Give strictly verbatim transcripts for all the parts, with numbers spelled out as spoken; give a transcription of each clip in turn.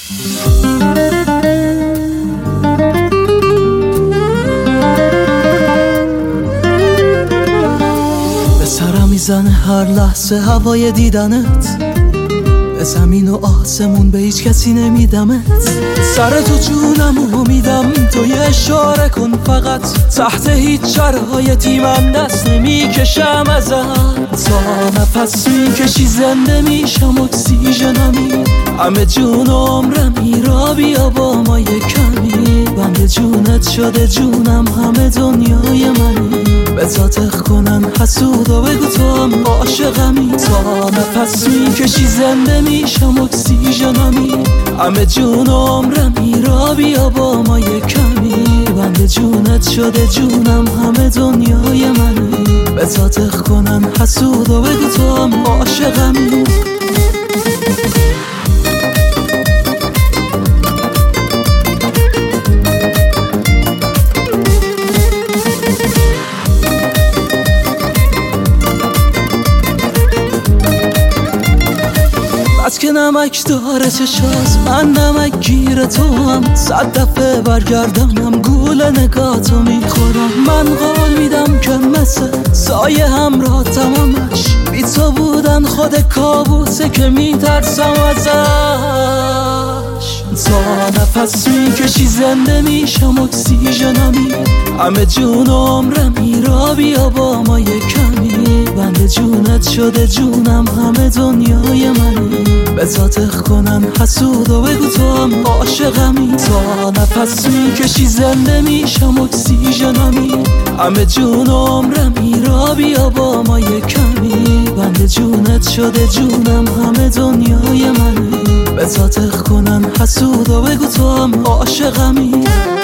به سرم میزنه هر لحظه هوای دیدنت، به زمین و آسمون به هیچ کسی نمیدمت. سر تو جونمو میدم، تو یه اشاره کن فقط، تحت هیچ شرایطی من دست نمیکشم ازت. تا نفس میکشی زنده میشم، اکسیژنمی، همه جون و عمرمی، را بیا با ما یه کمی. بند جونت شده جونم، همه دنیای منی، به تاتخ کنن حسود و بگو تو هم عاشقمی. تا نفس میکشی زنده میشم، اکسیژنمی، همه جون و عمرمی، را بیا با ما یه کمی. بند جونت شده جونم، همه دنیای منی، به تاتخ کنن حسود و بگو تو هم عاشقمی. از که نمک داره چشاز، من نمک گیر تو هم، صد دفعه برگردانم گول نگاتو میخورم. من قول میدم که مثل سایه همراه تمامش، بی تو بودن خود کابوسه که میترسم ازش. تا نفس میکشی زنده میشم، اکسیژنمی، همه جون و عمرمی، را بیا با ما یه کمی. بند جونت شده جونم، همه دنیای منی، به تاتخ کنن حسود و بگو تو هم عاشقمی. تا نفس میکشی زنده میشم، اکسیژنمی، همه جون و عمرمی، را بیا با ما یه کمی. بند جونت شده جونم، همه دنیای منی، به تاتخ کنن حسود و بگو تو هم عاشقمی.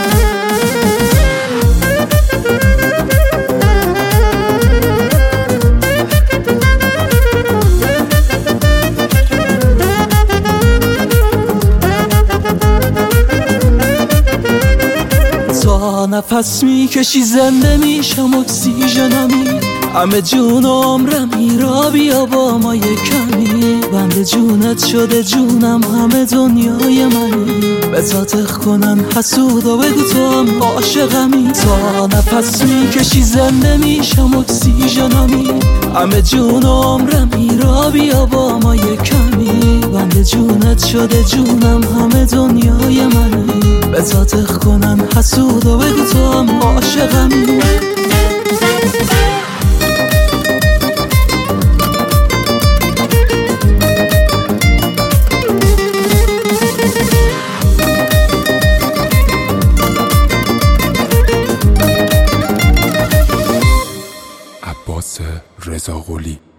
تا نفس میکشی زنده میشم، اکسیژنمی، همه جون و عمرمی، را بیا با ما یه کمی. بند جونت شده جونم، همه دنیای منی، به تاتخ کنن حسود و بگو تو هم عاشقمی. تا نفس میکشی زنده میشم، اکسیژنمی، همه جون و عمرمی، را بیا با ما یه کمی. بند جونت شده جونم، همه دنیای منی، به تاتخ کنن حسود و بگو تو هم عاشقمی. عباس رضاقلی.